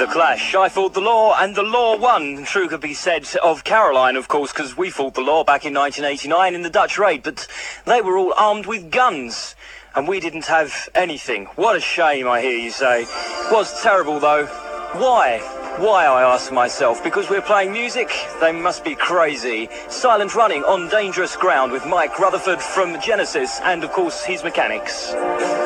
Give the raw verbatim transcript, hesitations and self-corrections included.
Clash. I fought the law, and the law won. True could be said of Caroline, of course, because we fought the law back in nineteen eighty-nine in the Dutch raid, but they were all armed with guns, and we didn't have anything. What a shame, I hear you say. Was terrible, though. Why? Why, I ask myself? Because we're playing music? They must be crazy. Silent Running on Dangerous Ground with Mike Rutherford from Genesis and, of course, his Mechanics.